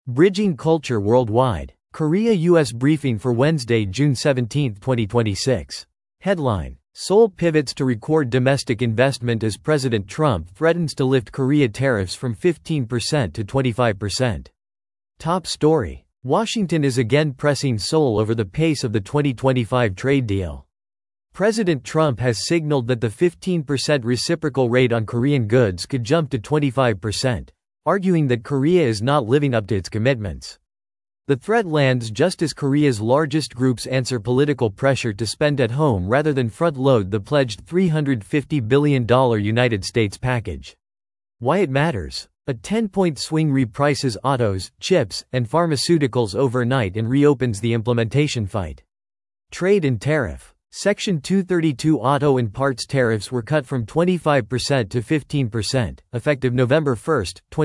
Bridging Culture Worldwide. Korea-US briefing for Wednesday, June 17, 2026. Headline: Seoul pivots to record domestic investment as President Trump threatens to lift Korea tariffs from 15% to 25%. Top story: Washington is again pressing Seoul over the pace of the 2025 trade deal. President Trump has signaled that the 15% reciprocal rate on Korean goods could jump to 25%, arguing that Korea is not living up to its commitments. The threat lands just as Korea's largest groups answer political pressure to spend at home rather than front-load the pledged $350 billion United States package. Why it matters: a 10-point swing reprices autos, chips, and pharmaceuticals overnight and reopens the implementation fight. Trade and tariff. Section 232 auto and parts tariffs were cut from 25% to 15%, effective November 1,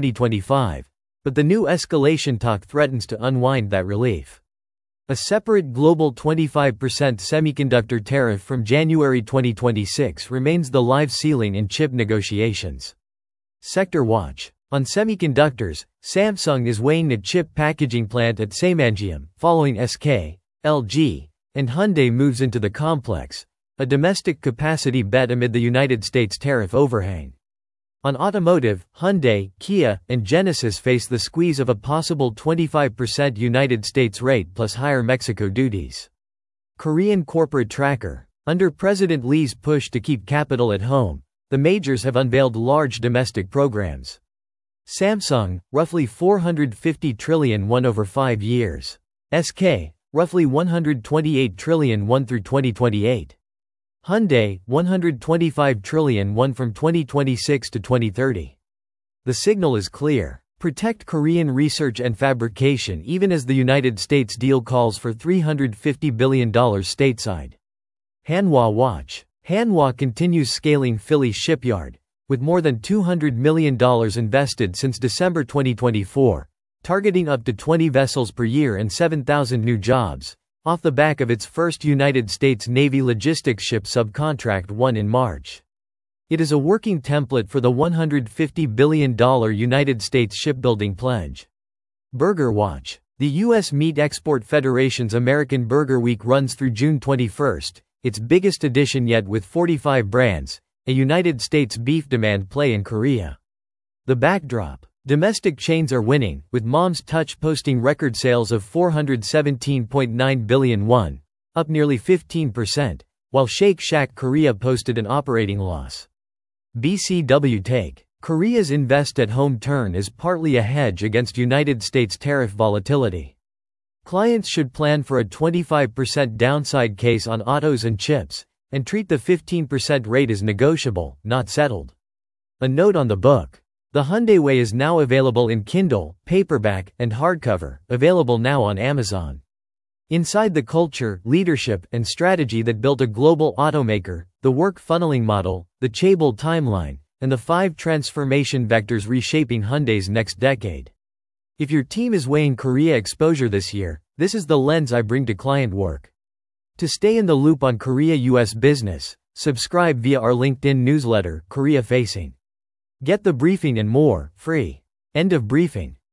2025. But the new escalation talk threatens to unwind that relief. A separate global 25% semiconductor tariff from January 2026 remains the live ceiling in chip negotiations. Sector Watch. On semiconductors, Samsung is weighing a chip packaging plant at Saemangeum, following SK, LG, and Hyundai moves into the complex, a domestic capacity bet amid the United States tariff overhang. On automotive, Hyundai, Kia, and Genesis face the squeeze of a possible 25% United States rate plus higher Mexico duties. Korean corporate tracker. Under President Lee's push to keep capital at home, the majors have unveiled large domestic programs. Samsung, roughly $450 trillion won over 5 years. SK, roughly $128 trillion won through 2028. Hyundai, $125 trillion won from 2026 to 2030. The signal is clear: protect Korean research and fabrication even as the United States deal calls for $350 billion stateside. Hanwha Watch. Hanwha continues scaling Philly shipyard, with more than $200 million invested since December 2024, targeting up to 20 vessels per year and 7,000 new jobs, off the back of its first United States Navy logistics ship subcontract won in March. It is a working template for the $150 billion United States shipbuilding pledge. Burger Watch. The U.S. Meat Export Federation's American Burger Week runs through June 21, its biggest edition yet, with 45 brands, a United States beef demand play in Korea. The backdrop: domestic chains are winning, with Mom's Touch posting record sales of 417.9 billion won, up nearly 15%, while Shake Shack Korea posted an operating loss. BCW take. Korea's invest-at-home turn is partly a hedge against United States tariff volatility. Clients should plan for a 25% downside case on autos and chips, and treat the 15% rate as negotiable, not settled. A note on the book: The Hyundai Way is now available in Kindle, paperback, and hardcover, available now on Amazon. Inside the culture, leadership, and strategy that built a global automaker, the work funneling model, the Chaebol timeline, and the 5 transformation vectors reshaping Hyundai's next decade. If your team is weighing Korea exposure this year, this is the lens I bring to client work. To stay in the loop on Korea-US business, subscribe via our LinkedIn newsletter, Korea Facing. Get the briefing and more, free. End of briefing.